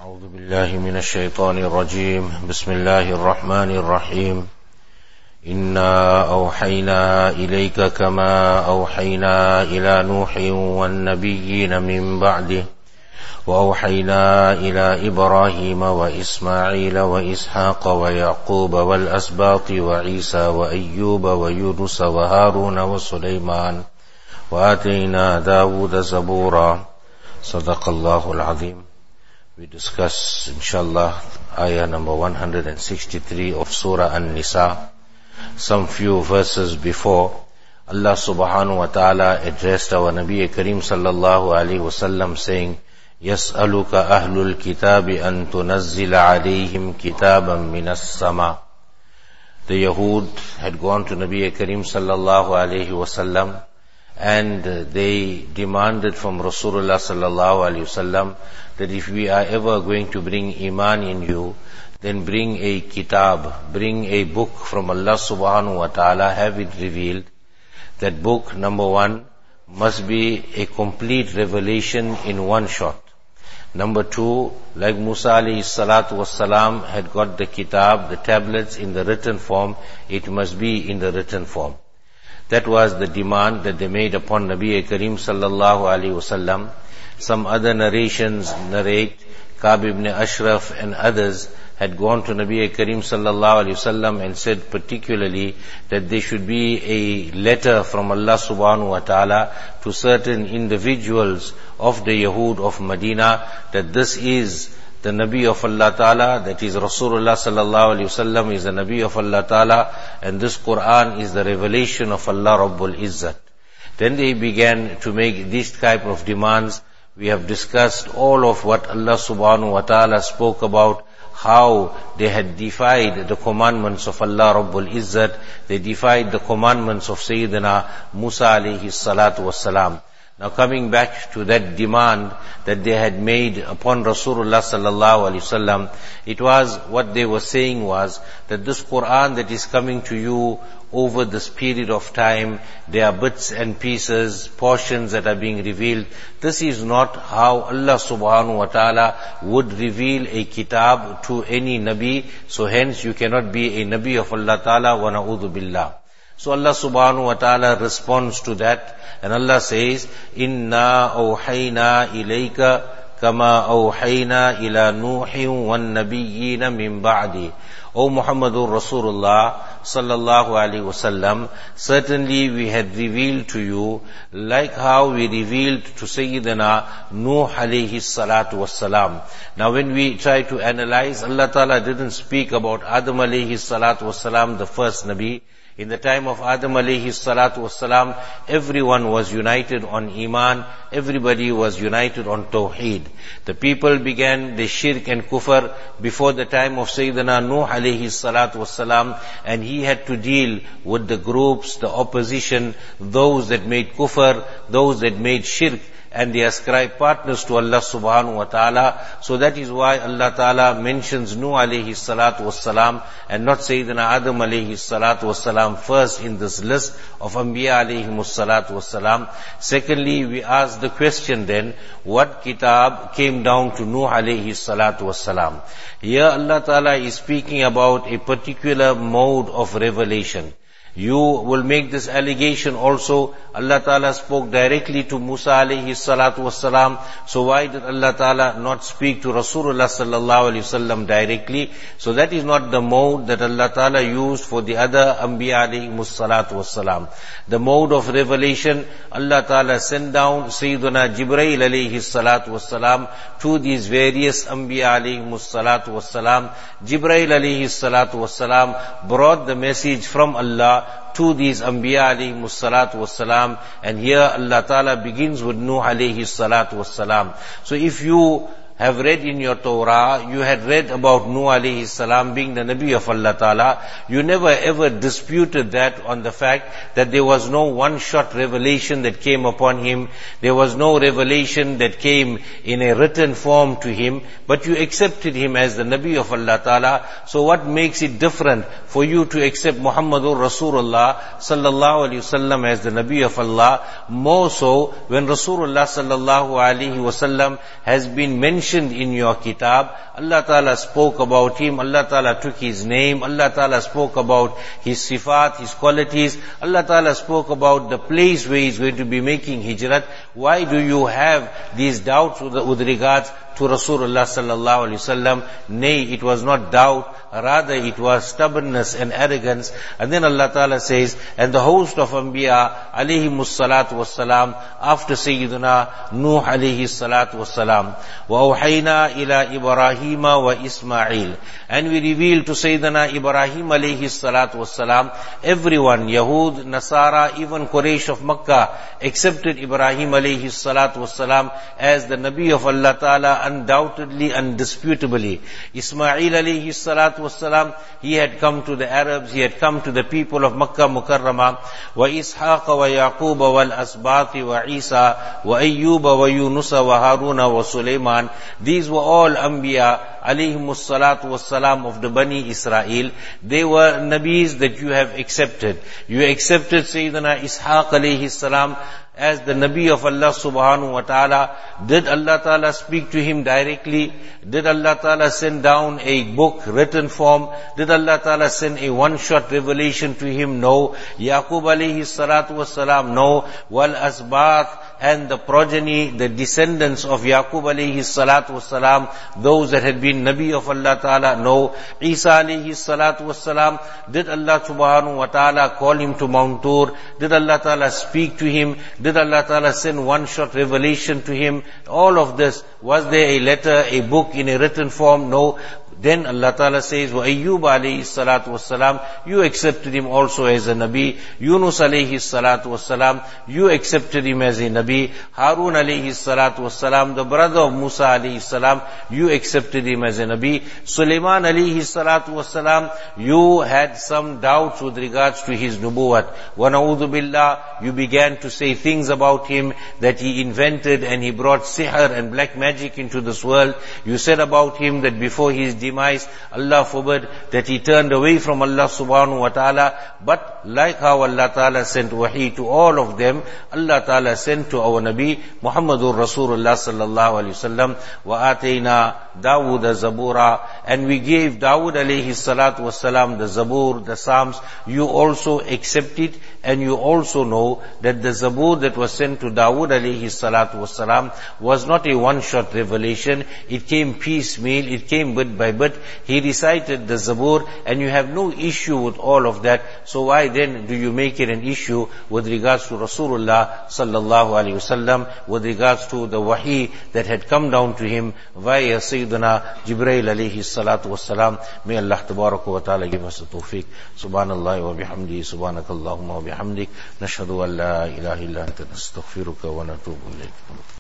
أعوذ بالله من الشيطان الرجيم بسم الله الرحمن الرحيم إنا أوحينا إليك كما أوحينا إلى نوح والنبيين من بعده وأوحينا إلى إبراهيم وإسماعيل وإسحاق ويعقوب والأسباط وعيسى وأيوب ويونس وهارون وسليمان وآتينا داود زبورا صدق الله العظيم. We discuss, inshallah, ayah number 163 of Surah An-Nisa. Some few verses before, Allah subhanahu wa ta'ala addressed our Nabi Kareem sallallahu alayhi wa sallam saying, يَسْأَلُكَ أَهْلُ الْكِتَابِ أَن تُنَزِّلَ عَلَيْهِمْ كِتَابًا مِنَ السَّمَاءِ. The Yahud had gone to Nabi Kareem sallallahu alayhi wa sallam, and they demanded from Rasulullah sallallahu alayhi wa sallam that if we are ever going to bring iman in you, then bring a kitab, bring a book from Allah subhanahu wa ta'ala, have it revealed. That book, number one, must be a complete revelation in one shot. Number two, like Musa alayhi salatu wassalam had got the kitab, the tablets in the written form, it must be in the written form. That was the demand that they made upon Nabi Kareem sallallahu alayhi wasallam. Some other narrations narrate, Ka'b ibn Ashraf and others had gone to Nabi Kareem sallallahu alayhi wasallam and said particularly that there should be a letter from Allah subhanahu wa ta'ala to certain individuals of the Yahud of Medina that this is the Nabi of Allah Ta'ala, that is Rasulullah sallallahu alayhi wasallam is the Nabi of Allah Ta'ala, and this Quran is the revelation of Allah Rabbul Izzat. Then they began to make these type of demands. We have discussed all of what Allah subhanahu wa ta'ala spoke about, how they had defied the commandments of Allah Rabbul Izzat, they defied the commandments of Sayyidina Musa alayhi salatu wassalam. Now coming back to that demand that they had made upon Rasulullah sallallahu alaihi wasallam, it was, what they were saying was that this Quran that is coming to you over this period of time, there are bits and pieces, portions that are being revealed. This is not how Allah subhanahu wa ta'ala would reveal a kitab to any Nabi, so hence you cannot be a Nabi of Allah ta'ala, wa na'udhu billah. So Allah subhanahu wa ta'ala responds to that, and Allah says, Inna awhayna ilayka kama awhayna ila Nuhin wan nabiyyina min ba'di. O Muhammadur Rasulullah sallallahu alaihi wasallam, certainly we had revealed to you like how we revealed to Sayyidina Nuh alayhi salatu wassalam. Now when we try to analyze, Allah Ta'ala didn't speak about Adam alayhi salatu wassalam, the first Nabi. In the time of Adam alayhi salatu wassalam, everyone was united on Iman, everybody was united on Tawheed. The people began the shirk and kufr before the time of Sayyidina Nuh alayhi salatu wassalam, and he had to deal with the groups, the opposition, those that made kufr, those that made shirk, and they ascribe partners to Allah subhanahu wa ta'ala. So that is why Allah ta'ala mentions Nuh alayhi salatu wassalam and not Sayyidina Adam alayhi salatu wassalam first in this list of Anbiya alayhi salatu wassalam. Secondly, we ask the question then, what kitab came down to Nuh alayhi salatu wassalam? Here Allah ta'ala is speaking about a particular mode of revelation. You will make this allegation also. Allah Ta'ala spoke directly to Musa alayhi salatu wassalam. So why did Allah Ta'ala not speak to Rasulullah sallallahu alayhi wasallam directly? So that is not the mode that Allah Ta'ala used for the other Anbiya alayhi salatu wassalam. The mode of revelation, Allah Ta'ala sent down Sayyiduna Jibreel alayhi salatu wassalam to these various Anbiya alayhi salatu wassalam. Jibreel alayhi salatu wassalam brought the message from Allah to these Anbiya alayhi salatu wassalam, and here Allah Ta'ala begins with Nuh alayhi salatu wassalam. So if you have read in your Torah, you had read about Nuh alayhi salam being the Nabi of Allah Ta'ala, you never ever disputed that on the fact that there was no one-shot revelation that came upon him, there was no revelation that came in a written form to him, but you accepted him as the Nabi of Allah Ta'ala. So what makes it different for you to accept Muhammadur Rasulullah sallallahu alayhi wasallam as the Nabi of Allah, more so when Rasulullah sallallahu alayhi wasallam has been mentioned mentioned in your kitab. Allah Ta'ala spoke about him, Allah Ta'ala took his name, Allah Ta'ala spoke about his sifat, his qualities, Allah Ta'ala spoke about the place where he's going to be making hijrat. Why do you have these doubts with regards to Rasulullah sallallahu alaihi wasallam? Nay, it was not doubt, rather it was stubbornness and arrogance. And then Allah Ta'ala says, and the host of Anbiya alayhimus salatu wassalam, after Sayyidina Nuh alayhi salatu wassalam, وَأَوْحَيْنَا إِلَىٰ إِبْرَاهِيمَ وَإِسْمَاعِيلَ, and we revealed to Sayyidina Ibrahim alayhi salatu wassalam, everyone, Yahud, Nasara, even Quraysh of Makkah, accepted Ibrahim alayhi salatu wassalam as the Nabi of Allah Ta'ala, undoubtedly, undisputably. Ismail alayhi salatu wassalam, he had come to the Arabs, he had come to the people of Makkah Mukarramah. Wa Ishaq wa Yaqub wal Asbati wa Isa wa Ayyub wa Yunus wa Haruna wa Sulaiman. These were all Anbiya alayhimus salatu wassalam of the Bani Israel. They were Nabis that you have accepted. You accepted Sayyidina Ishaq alayhi salam as the Nabi of Allah subhanahu wa ta'ala. Did Allah ta'ala speak to him directly? Did Allah ta'ala send down a book, written form? Did Allah ta'ala send a one-shot revelation to him? No. Yaqub alayhi salatu wassalam? No. Wal asbat, and the progeny, the descendants of Yaqub alayhi salatu wassalam, those that had been Nabi of Allah ta'ala? No. Isa alayhi salatu wassalam, did Allah subhanahu wa ta'ala call him to Mount Tur? Did Allah ta'ala speak to him? Did Allah Ta'ala send one-shot revelation to him? All of this. Was there a letter, a book in a written form? No. Then Allah Ta'ala says, wa Ayyub alayhi salatu wassalam, you accepted him also as a Nabi. Yunus alayhi salatu wassalam, you accepted him as a Nabi. Harun alayhi salatu wassalam, the brother of Musa alayhi salam, you accepted him as a Nabi. Sulaiman alayhi salatu wassalam, you had some doubts with regards to his nubuwat. Wa na'udhu billah, you began to say things about him that he invented, and he brought sihr and black magic into this world. You said about him that before his demise, Allah forbid, that he turned away from Allah subhanahu wa ta'ala. But like how Allah ta'ala sent wahi to all of them, Allah ta'ala sent to our Nabi Muhammadur Rasulullah sallallahu alayhi wasallam, wa atayna Dawood Zabura, and we gave Dawood alayhi salatu wassalam the Zabur, the Psalms. You also accept it, and you also know that the Zabur that was sent to Dawood alayhi salatu wassalam was not a one-shot revelation. It came piecemeal, it came bit by bit. He recited the Zabur, and you have no issue with all of that. So why then do you make it an issue with regards to Rasulullah sallallahu alayhi wasallam, with regards to the wahi that had come down to him via Sayyidina Jibreel alayhi salatu wassalam? May Allah tabaraka wa ta'ala give us the tawfiq. Subhanallah wa bihamdihi, subhanakallahumma wa bihamdik, nashhadu an la ilaha illa anta nastaghfiruka wa natubu ilayk.